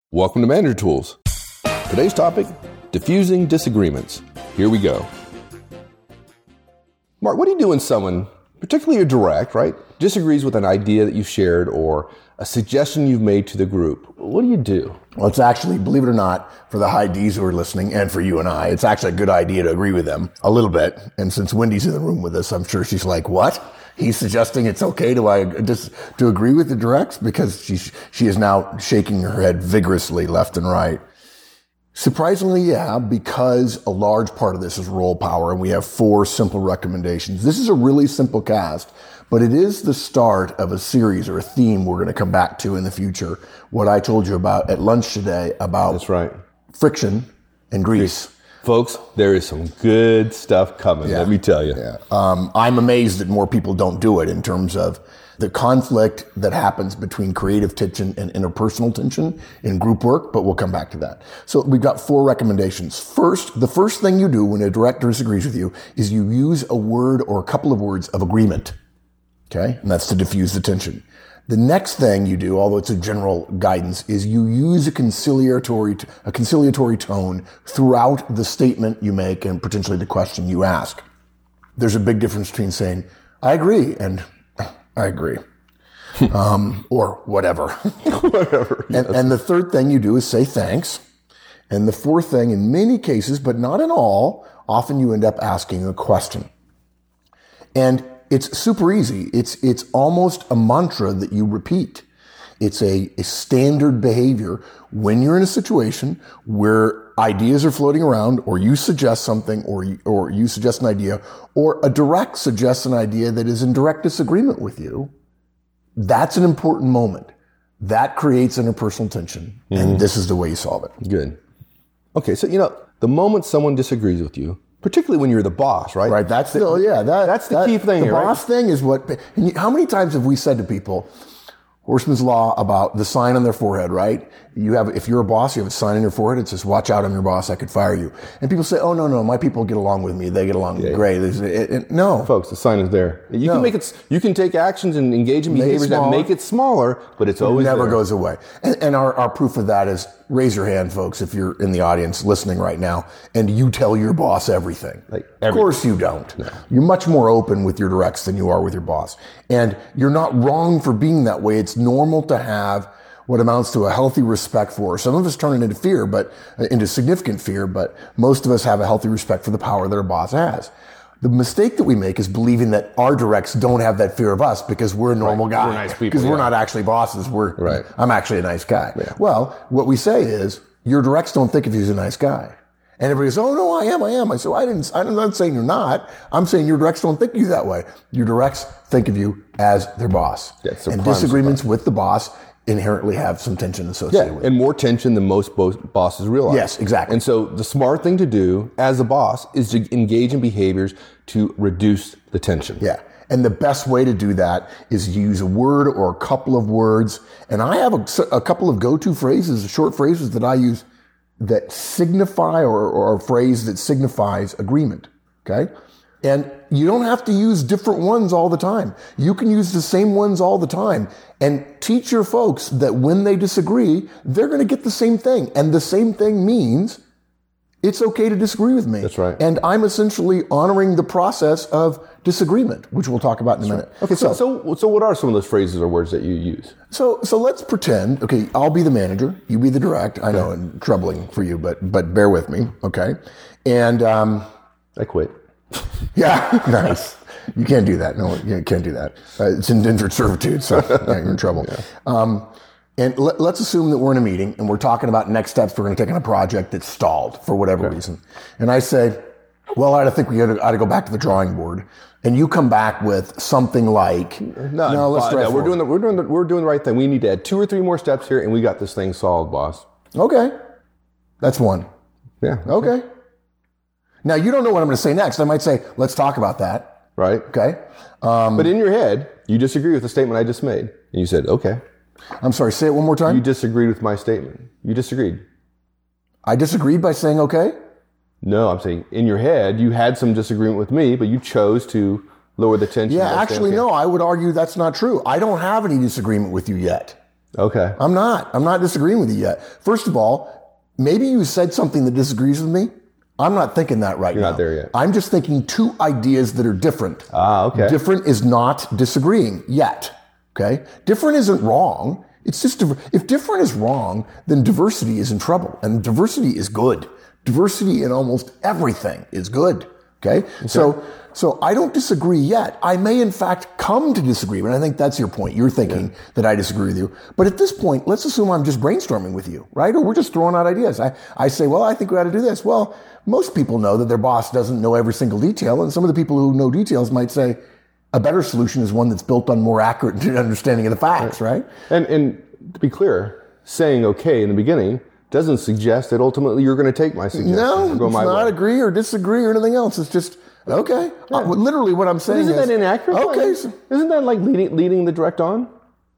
Welcome to Manager Tools. Today's topic, diffusing disagreements. Here we go. Mark, what do you do when someone, particularly a direct, right, disagrees with an idea that you've shared or a suggestion you've made to the group? What do you do? Well, it's actually, believe it or not, for the high Ds who are listening and for you and I, it's actually a good idea to agree with them a little bit. And since Wendy's in the room with us, I'm sure she's like, what? He's suggesting it's okay to agree with the directs, because she is now shaking her head vigorously left and right. Surprisingly, yeah, because a large part of this is role power, and we have 4 simple recommendations. This is a really simple cast, but it is the start of a series or a theme we're going to come back to in the future. What I told you about at lunch today about That's right. friction and grease. Folks, there is some good stuff coming, let me tell you. Yeah. I'm amazed that more people don't do it in terms of the conflict that happens between creative tension and interpersonal tension in group work, but we'll come back to that. So we've got 4 recommendations. First, the first thing you do when a director disagrees with you is you use a word or a couple of words of agreement. Okay? And that's to diffuse the tension. The next thing you do, although it's a general guidance, is you use a conciliatory tone throughout the statement you make and potentially the question you ask. There's a big difference between saying, I agree, and I agree. Or whatever. Whatever. Yes. And the third thing you do is say thanks. And the fourth thing, in many cases, but not in all, often you end up asking a question. And it's super easy. It's almost a mantra that you repeat. It's a standard behavior when you're in a situation where ideas are floating around, or you suggest something, or you suggest an idea, or a direct suggests an idea that is in direct disagreement with you. That's an important moment. That creates interpersonal tension, and this is the way you solve it. Good. Okay, so the moment someone disagrees with you, particularly when you're the boss, right? Right. That's the key thing. The boss thing is what. And how many times have we said to people, Horstman's Law about the sign on their forehead, right? If you're a boss, you have a sign on your forehead. It says, "Watch out, I'm your boss. I could fire you." And people say, "Oh no, my people get along with me. They get along great." No, folks, the sign is there. You can make it. You can take actions and engage in behaviors that make it smaller, but it's always never there. Goes away. And our proof of that is, raise your hand, folks, if you're in the audience listening right now, and you tell your boss everything. Of course you don't. No. You're much more open with your directs than you are with your boss. And you're not wrong for being that way. It's normal to have what amounts to a healthy respect for. Some of us turn it into fear, into significant fear, but most of us have a healthy respect for the power that our boss has. The mistake that we make is believing that our directs don't have that fear of us because we're a normal guy. We're nice people. Because we're not actually bosses. I'm actually a nice guy. Yeah. Well, what we say is, your directs don't think of you as a nice guy. And everybody says, "Oh no, I am." I say, I'm not saying you're not. I'm saying your directs don't think of you that way. Your directs think of you as their boss. And disagreements with the boss inherently have some tension associated with it. And more tension than most bosses realize. Yes, exactly. And so the smart thing to do as a boss is to engage in behaviors to reduce the tension. Yeah. And the best way to do that is use a word or a couple of words. And I have a couple of go-to phrases, short phrases that I use that signify or a phrase that signifies agreement. Okay? And you don't have to use different ones all the time. You can use the same ones all the time and teach your folks that when they disagree, they're going to get the same thing. And the same thing means it's okay to disagree with me. That's right. And I'm essentially honoring the process of disagreement, which we'll talk about in a minute. Okay, so what are some of those phrases or words that you use? So let's pretend, okay, I'll be the manager, you be the direct. I know, and troubling for you, but bear with me, okay? And I quit. Yeah, nice. You can't do that. No, you can't do that. It's indentured servitude, so you're in trouble. Yeah. And let's assume that we're in a meeting and we're talking about next steps we're going to take on a project that's stalled for whatever reason. And I say, well, I think we ought to go back to the drawing board. And you come back with something like, no, let's try. We're doing the right thing. We need to add 2 or 3 more steps here, and we got this thing solved, boss. Okay, that's one. Yeah. Okay. Now you don't know what I'm going to say next. I might say, let's talk about that. Right. Okay. But in your head, you disagree with the statement I just made, and you said, okay. I'm sorry. Say it one more time. You disagreed with my statement. You disagreed. I disagreed by saying okay? No, I'm saying in your head, you had some disagreement with me, but you chose to lower the tension. Yeah, actually, no, I would argue that's not true. I don't have any disagreement with you yet. Okay. I'm not disagreeing with you yet. First of all, maybe you said something that disagrees with me. I'm not thinking that right now. You're not there yet. I'm just thinking two ideas that are different. Okay. Different is not disagreeing yet. Okay? Different isn't wrong. It's just, if different is wrong, then diversity is in trouble. And diversity is good. Diversity in almost everything is good. Okay? So I don't disagree yet. I may in fact come to disagree, and I think that's your point. You're thinking that I disagree with you. But at this point, let's assume I'm just brainstorming with you, right? Or we're just throwing out ideas. I say, well, I think we ought to do this. Well, most people know that their boss doesn't know every single detail, and some of the people who know details might say a better solution is one that's built on more accurate understanding of the facts, right? And to be clear, saying okay in the beginning doesn't suggest that ultimately you're going to take my suggestion. No, or go it's my not way. agree or disagree or anything else. It's just, okay. Literally what I'm saying Isn't that inaccurate? Okay. Isn't that like leading the direct on?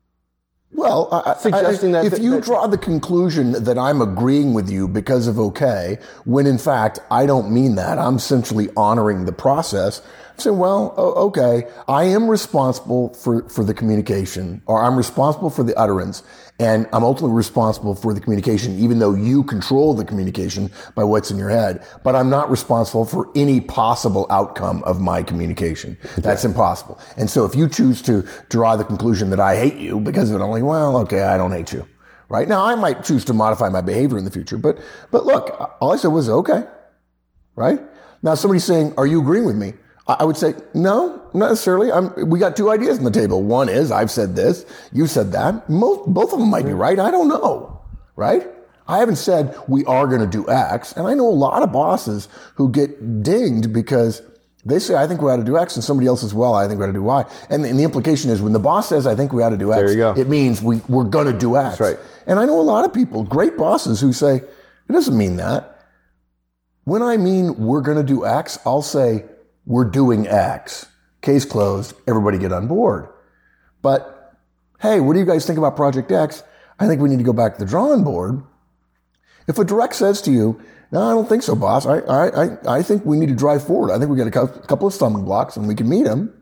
Well, Suggesting that if you draw the conclusion that I'm agreeing with you because of okay, when in fact I don't mean that, I'm essentially honoring the process. I'm saying, well, okay, I am responsible for the communication, or I'm responsible for the utterance, and I'm ultimately responsible for the communication, even though you control the communication by what's in your head. But I'm not responsible for any possible outcome of my communication. That's impossible. And so if you choose to draw the conclusion that I hate you because of it, I'm like, well, okay, I don't hate you. Right? Now, I might choose to modify my behavior in the future, but look, all I said was okay. Right? Now, somebody's saying, are you agreeing with me? I would say, no, not necessarily. We got two ideas on the table. One is, I've said this, you said that. Both of them might be right. I don't know. Right? I haven't said we are going to do X. And I know a lot of bosses who get dinged because they say, I think we ought to do X, and somebody else says, well, I think we ought to do Y. And the implication is when the boss says, I think we ought to do X, there you go. It means we're going to do X. That's right. And I know a lot of people, great bosses, who say, it doesn't mean that. When I mean we're going to do X, I'll say, we're doing X. Case closed. Everybody get on board. But, hey, what do you guys think about Project X? I think we need to go back to the drawing board. If a direct says to you, no, I don't think so, boss. I think we need to drive forward. I think we got a couple of stumbling blocks and we can meet them.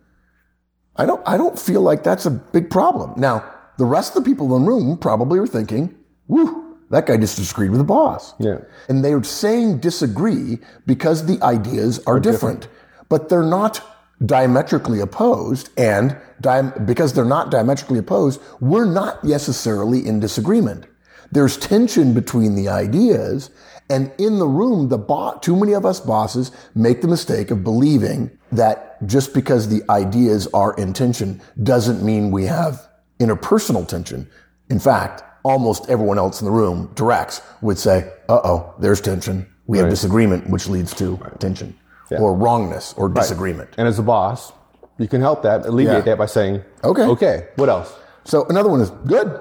I don't feel like that's a big problem. Now, the rest of the people in the room probably are thinking, whew, that guy just disagreed with the boss. Yeah. And they're saying disagree because the ideas are different. But they're not diametrically opposed, and because they're not diametrically opposed, we're not necessarily in disagreement. There's tension between the ideas, and in the room, too many of us bosses make the mistake of believing that just because the ideas are in tension doesn't mean we have interpersonal tension. In fact, almost everyone else in the room, directs, would say, uh-oh, there's tension. We have disagreement, which leads to tension. Yeah. Or wrongness or disagreement. And as a boss, you can help that, alleviate that by saying, okay, what else? So another one is good.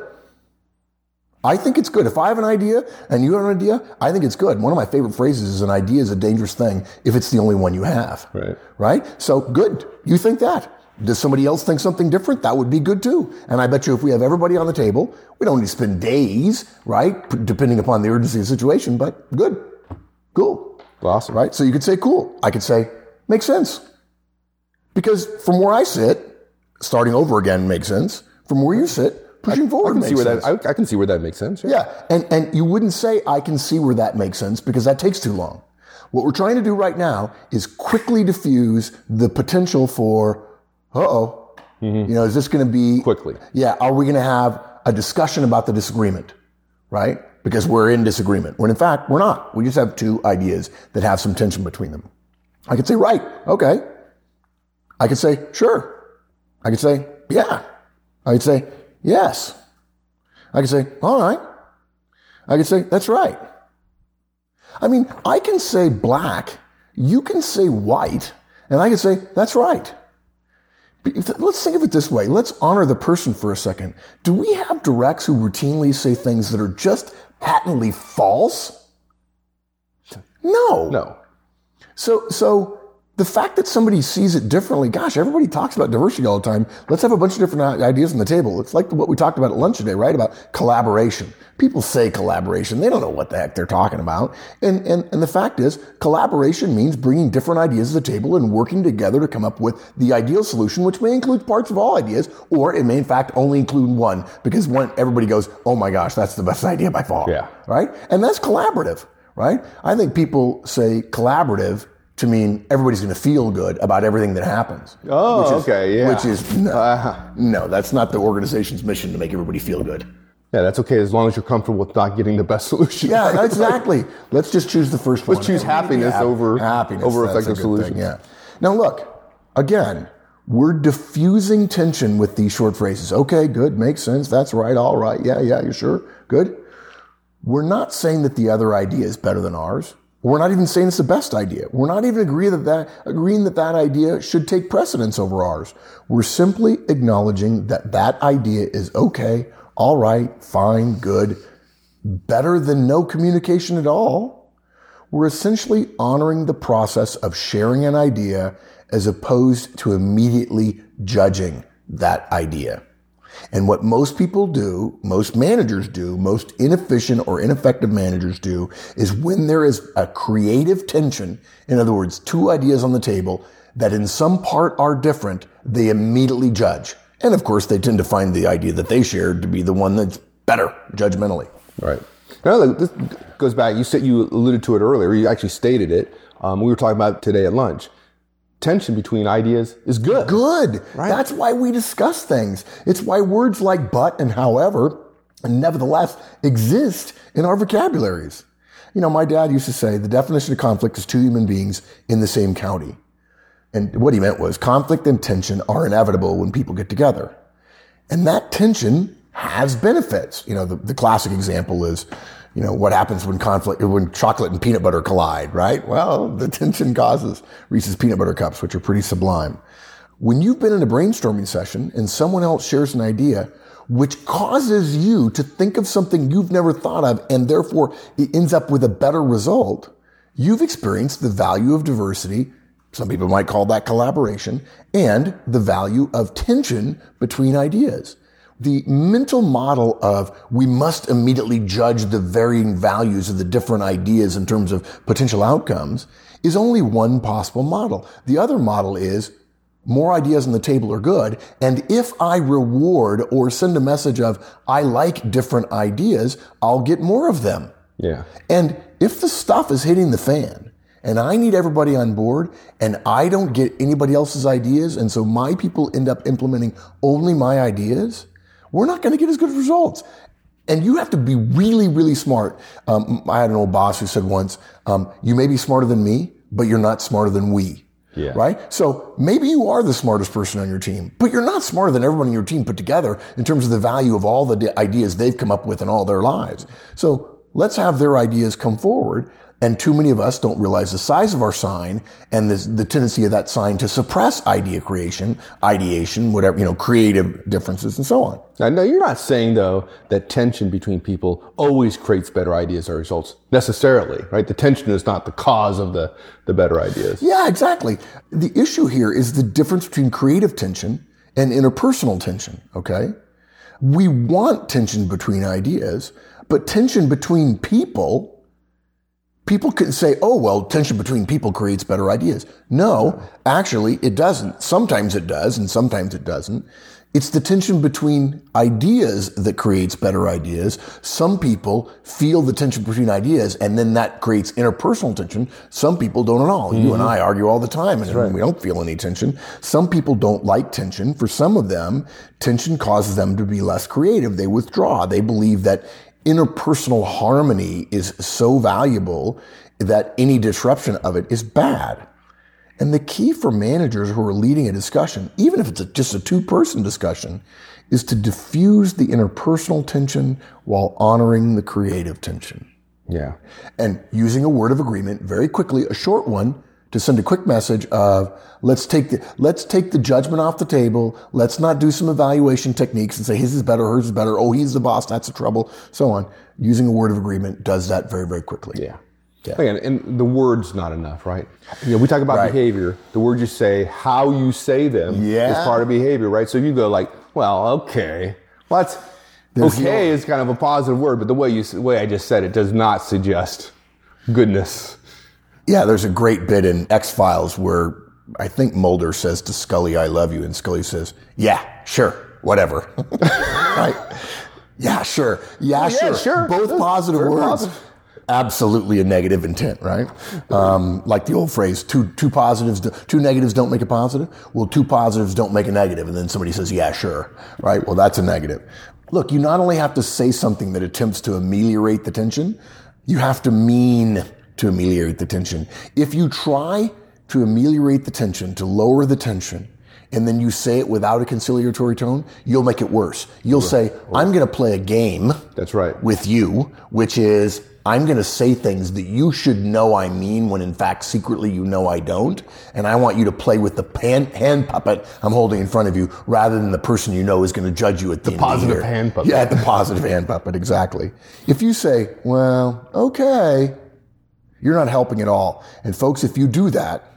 I think it's good. If I have an idea and you have an idea, I think it's good. One of my favorite phrases is an idea is a dangerous thing if it's the only one you have. Right? So good. You think that. Does somebody else think something different? That would be good too. And I bet you if we have everybody on the table, we don't need to spend days, right? Depending upon the urgency of the situation, but good. Cool. Awesome. Right? So you could say, cool. I could say, makes sense. Because from where I sit, starting over again makes sense. From where you sit, pushing forward makes sense. I can see where that makes sense. Yeah. And you wouldn't say, I can see where that makes sense, because that takes too long. What we're trying to do right now is quickly diffuse the potential for, is this going to be... Quickly. Yeah. Are we going to have a discussion about the disagreement? Right? Because we're in disagreement. When in fact, we're not. We just have two ideas that have some tension between them. I could say, right, okay. I could say, sure. I could say, yeah. I could say, yes. I could say, all right. I could say, that's right. I mean, I can say black, you can say white, and I can say, that's right. Let's think of it this way. Let's honor the person for a second. Do we have directs who routinely say things that are just patently false? No. No. So The fact that somebody sees it differently, gosh, everybody talks about diversity all the time. Let's have a bunch of different ideas on the table. It's like what we talked about at lunch today, right? About collaboration. People say collaboration. They don't know what the heck they're talking about. And the fact is, collaboration means bringing different ideas to the table and working together to come up with the ideal solution, which may include parts of all ideas, or it may in fact only include one, because everybody goes, oh my gosh, that's the best idea by far. Yeah. Right? And that's collaborative, right? I think people say collaborative to mean everybody's going to feel good about everything that happens. Oh, okay, yeah. Which is, no, that's not the organization's mission to make everybody feel good. Yeah, that's okay as long as you're comfortable with not getting the best solution. Yeah, exactly. Let's just choose the first one. Let's choose happiness over effective solutions. Yeah. Now look, again, we're diffusing tension with these short phrases. Okay, good, makes sense, that's right, all right, yeah, you sure, good. We're not saying that the other idea is better than ours. We're not even saying it's the best idea. We're not even agreeing that idea should take precedence over ours. We're simply acknowledging that idea is okay, all right, fine, good, better than no communication at all. We're essentially honoring the process of sharing an idea as opposed to immediately judging that idea. And what most people do, most managers do, most inefficient or ineffective managers do, is when there is a creative tension, in other words, two ideas on the table that in some part are different, they immediately judge. And of course, they tend to find the idea that they shared to be the one that's better, judgmentally. Right. Now, this goes back, you alluded to it earlier, you actually stated it. We were talking about it today at lunch. Tension between ideas is good. Good. Right. That's why we discuss things. It's why words like but and however and nevertheless exist in our vocabularies. You know, my dad used to say the definition of conflict is two human beings in the same county. And what he meant was conflict and tension are inevitable when people get together. And that tension has benefits. You know, the classic example is, you know, what happens when chocolate and peanut butter collide, right? Well, the tension causes Reese's peanut butter cups, which are pretty sublime. When you've been in a brainstorming session and someone else shares an idea which causes you to think of something you've never thought of, and therefore it ends up with a better result, you've experienced the value of diversity. Some people might call that collaboration, and the value of tension between ideas. The mental model of we must immediately judge the varying values of the different ideas in terms of potential outcomes is only one possible model. The other model is more ideas on the table are good, and if I reward or send a message of I like different ideas, I'll get more of them. Yeah. And if the stuff is hitting the fan, and I need everybody on board, and I don't get anybody else's ideas, and so my people end up implementing only my ideas, we're not going to get as good results. And you have to be really, really smart. I had an old boss who said once, you may be smarter than me, but you're not smarter than we. Yeah. Right? So maybe you are the smartest person on your team, but you're not smarter than everyone on your team put together in terms of the value of all the ideas they've come up with in all their lives. So let's have their ideas come forward. And too many of us don't realize the size of our sign and the tendency of that sign to suppress idea creation, ideation, whatever, you know, creative differences and so on. Now, you're not saying, though, that tension between people always creates better ideas or results necessarily, right? The tension is not the cause of the better ideas. Yeah, exactly. The issue here is the difference between creative tension and interpersonal tension, okay? We want tension between ideas, but tension between people could say, oh, well, tension between people creates better ideas. No, actually, it doesn't. Sometimes it does, and sometimes it doesn't. It's the tension between ideas that creates better ideas. Some people feel the tension between ideas, and then that creates interpersonal tension. Some people don't at all. Mm-hmm. You and I argue all the time, and we don't feel any tension. Some people don't like tension. For some of them, tension causes them to be less creative. They withdraw. They believe that interpersonal harmony is so valuable that any disruption of it is bad. And the key for managers who are leading a discussion, even if it's just a two-person discussion, is to diffuse the interpersonal tension while honoring the creative tension. Yeah. And using a word of agreement very quickly, a short one, to send a quick message of let's take the judgment off the table. Let's not do some evaluation techniques and say his is better, hers is better. Oh, he's the boss. That's the trouble. So on. Using a word of agreement does that very, very quickly. Yeah. Yeah. Again, and the word's not enough, right? We talk about behavior. The words you say, how you say them is part of behavior, right? So if you go like, well, okay. Well, okay is kind of a positive word, but the way I just said it does not suggest goodness. Yeah, there's a great bit in X-Files where I think Mulder says to Scully, I love you, and Scully says, yeah, sure, whatever. Right? Yeah, sure. Yeah, sure. Both positive words. Positive. Absolutely a negative intent, right? Like the old phrase, two negatives don't make a positive. Well, two positives don't make a negative. And then somebody says, yeah, sure, right? Well, that's a negative. Look, you not only have to say something that attempts to ameliorate the tension, you have to mean to ameliorate the tension. If you try to ameliorate the tension, to lower the tension, and then you say it without a conciliatory tone, you'll make it worse. You'll say, I'm going to play a game with you, which is, I'm going to say things that you should know I mean when in fact secretly you know I don't. And I want you to play with the hand puppet I'm holding in front of you rather than the person you know is going to judge you at the end of the positive hand puppet. Yeah, the positive hand puppet, exactly. If you say, well, okay, you're not helping at all. And folks, if you do that,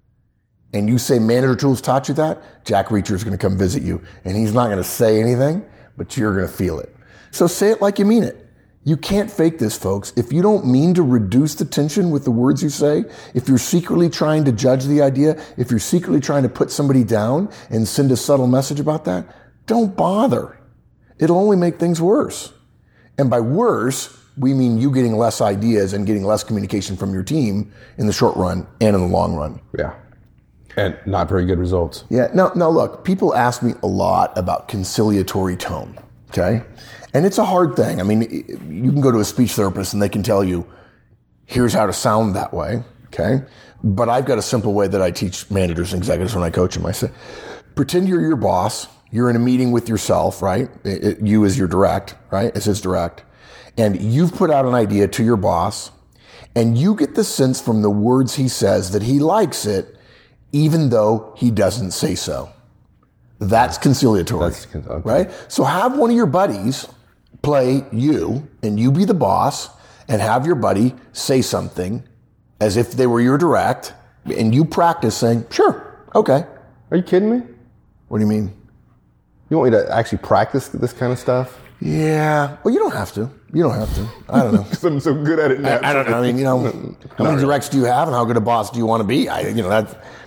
and you say Manager Tools taught you that, Jack Reacher is going to come visit you. And he's not going to say anything, but you're going to feel it. So say it like you mean it. You can't fake this, folks. If you don't mean to reduce the tension with the words you say, if you're secretly trying to judge the idea, if you're secretly trying to put somebody down and send a subtle message about that, don't bother. It'll only make things worse. And by worse, we mean you getting less ideas and getting less communication from your team in the short run and in the long run. Yeah. And not very good results. Yeah. Now look, people ask me a lot about conciliatory tone. Okay. And it's a hard thing. I mean, you can go to a speech therapist and they can tell you, here's how to sound that way. Okay. But I've got a simple way that I teach managers and executives when I coach them. I say, pretend you're your boss. You're in a meeting with yourself, right? You as your direct, right? As his direct. And you've put out an idea to your boss and you get the sense from the words he says that he likes it, even though he doesn't say so. That's conciliatory, right? So have one of your buddies play you and you be the boss and have your buddy say something as if they were your direct and you practice saying, sure, okay. Are you kidding me? What do you mean? You want me to actually practice this kind of stuff? Yeah. Well, you don't have to. I don't know. Because I'm so good at it now. I don't know. I mean, how many directs do you have and how good a boss do you want to be? You don't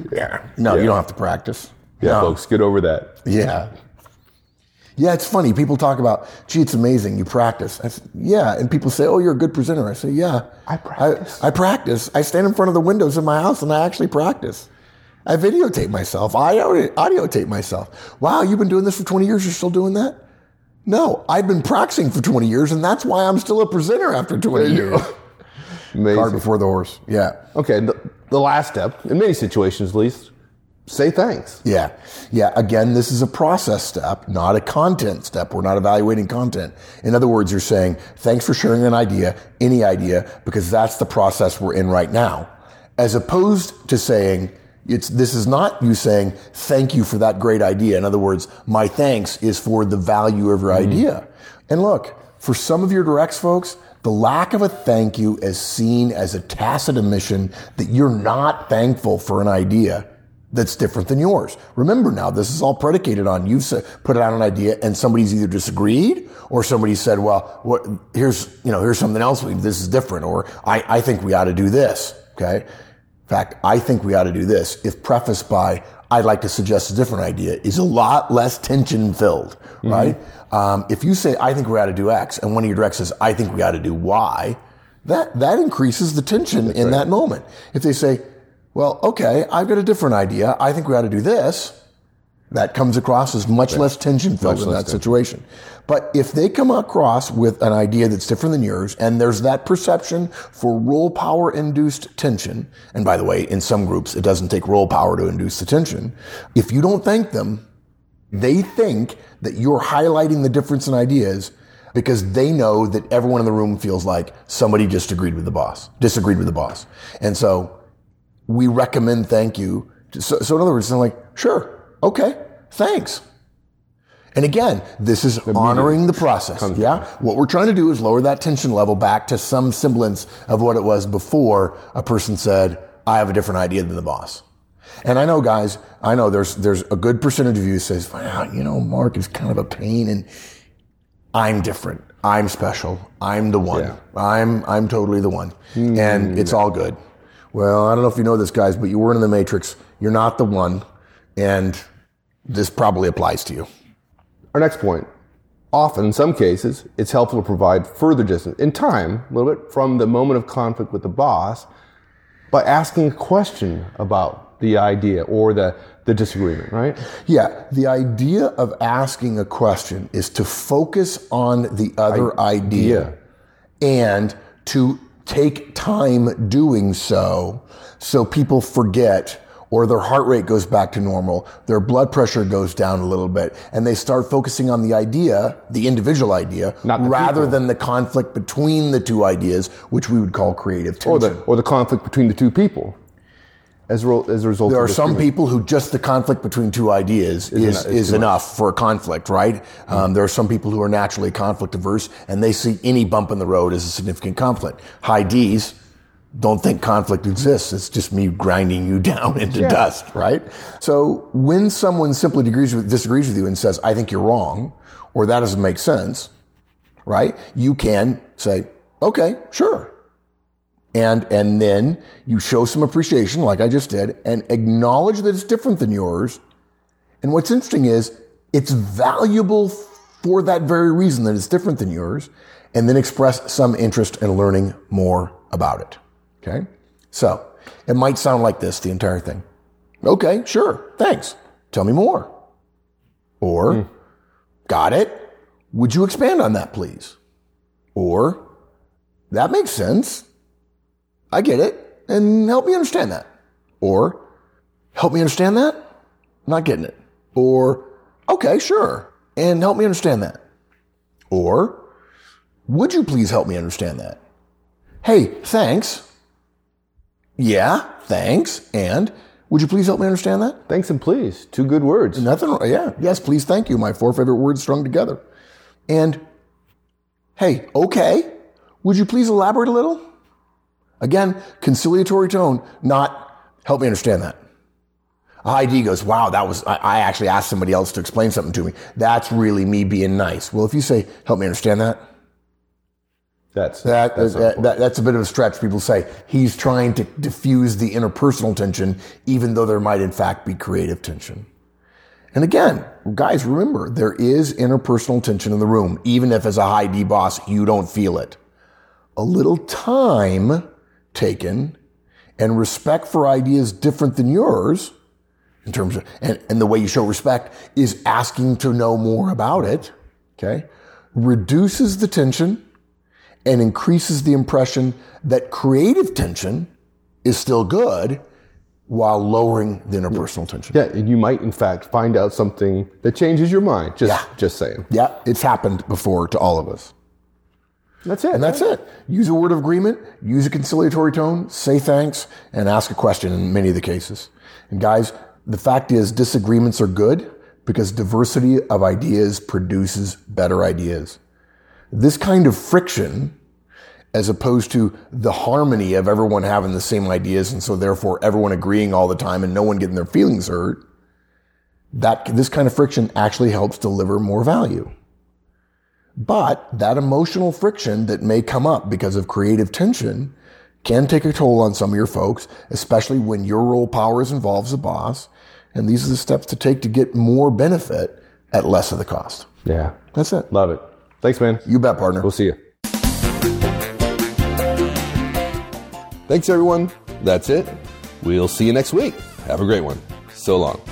have to practice. Yeah, folks, get over that. Yeah. Yeah, it's funny. People talk about, gee, it's amazing. You practice. I say, yeah. And people say, oh, you're a good presenter. I say, yeah. I practice. I practice. I stand in front of the windows in my house and I actually practice. I videotape myself. I audio tape myself. Wow, you've been doing this for 20 years. You're still doing that? No, I've been practicing for 20 years, and that's why I'm still a presenter after 20 years. Amazing. Cart before the horse. Yeah. Okay, the last step, in many situations at least, say thanks. Yeah. Yeah, again, this is a process step, not a content step. We're not evaluating content. In other words, you're saying, thanks for sharing an idea, any idea, because that's the process we're in right now. As opposed to saying, this is not you saying, thank you for that great idea. In other words, my thanks is for the value of your idea. And look, for some of your directs, folks, the lack of a thank you is seen as a tacit admission that you're not thankful for an idea that's different than yours. Remember now, this is all predicated on you put out an idea and somebody's either disagreed or somebody said, well, here's something else. This is different. Or I think we ought to do this. Okay. In fact, I think we ought to do this, if prefaced by, I'd like to suggest a different idea, is a lot less tension filled, right? If you say, I think we ought to do X, and one of your directs says, I think we ought to do Y, that increases the tension in that moment. If they say, well, okay, I've got a different idea, I think we ought to do this, that comes across as much less tension filled in that situation. But if they come across with an idea that's different than yours, and there's that perception for role power induced tension, and by the way, in some groups, it doesn't take role power to induce the tension. If you don't thank them, they think that you're highlighting the difference in ideas because they know that everyone in the room feels like somebody disagreed with the boss. And so we recommend thank you. So in other words, they're like, sure, okay, thanks. And again, this is honoring the process. Yeah. What we're trying to do is lower that tension level back to some semblance of what it was before a person said, I have a different idea than the boss. And I know, guys, there's a good percentage of you who says, well, Mark is kind of a pain and I'm different. I'm special. I'm the one. Yeah. I'm totally the one. And it's all good. Well, I don't know if you know this, guys, but you weren't in the Matrix. You're not the one. And this probably applies to you. Our next point. Often, in some cases, it's helpful to provide further distance in time, a little bit, from the moment of conflict with the boss by asking a question about the idea or the disagreement, right? Yeah. The idea of asking a question is to focus on the other idea and to take time doing so people forget, or their heart rate goes back to normal, their blood pressure goes down a little bit, and they start focusing on the idea, the individual idea, rather than the conflict between the two ideas, which we would call creative tension. Or the conflict between the two people. As a result, there are some people who just the conflict between two ideas is enough for a conflict, right? There are some people who are naturally conflict averse, and they see any bump in the road as a significant conflict. High D's don't think conflict exists. It's just me grinding you down into dust, right? So when someone simply disagrees with you and says, I think you're wrong, or that doesn't make sense, right? You can say, okay, sure. And then you show some appreciation, like I just did, and acknowledge that it's different than yours. And what's interesting is it's valuable for that very reason that it's different than yours, and then express some interest in learning more about it. Okay? So it might sound like this, the entire thing. Okay, sure, thanks. Tell me more. Or, got it. Would you expand on that, please? Or, that makes sense. I get it, and help me understand that. Or, help me understand that? Not getting it. Or, okay, sure, and help me understand that. Or, would you please help me understand that? Hey, thanks. Yeah, thanks, and would you please help me understand that? Thanks and please, 2 good words. Nothing, yeah, yes, please, thank you, my 4 favorite words strung together. And, hey, okay, would you please elaborate a little? Again, conciliatory tone, not help me understand that. A high D goes, wow, I actually asked somebody else to explain something to me. That's really me being nice. Well, if you say, help me understand that, that's a bit of a stretch. People say he's trying to diffuse the interpersonal tension, even though there might in fact be creative tension. And again, guys, remember, there is interpersonal tension in the room, even if as a high D boss, you don't feel it. A little time taken and respect for ideas different than yours, in terms of, and the way you show respect is asking to know more about it, okay, reduces the tension and increases the impression that creative tension is still good while lowering the interpersonal tension. Yeah, and you might, in fact, find out something that changes your mind. Just saying. Yeah, it's happened before to all of us. That's it. And that's it. Use a word of agreement, use a conciliatory tone, say thanks, and ask a question in many of the cases. And guys, the fact is disagreements are good because diversity of ideas produces better ideas. This kind of friction, as opposed to the harmony of everyone having the same ideas and so therefore everyone agreeing all the time and no one getting their feelings hurt, this kind of friction actually helps deliver more value. But that emotional friction that may come up because of creative tension can take a toll on some of your folks, especially when your role power is involved as a boss. And these are the steps to take to get more benefit at less of the cost. Yeah. That's it. Love it. Thanks, man. You bet, partner. We'll see you. Thanks, everyone. That's it. We'll see you next week. Have a great one. So long.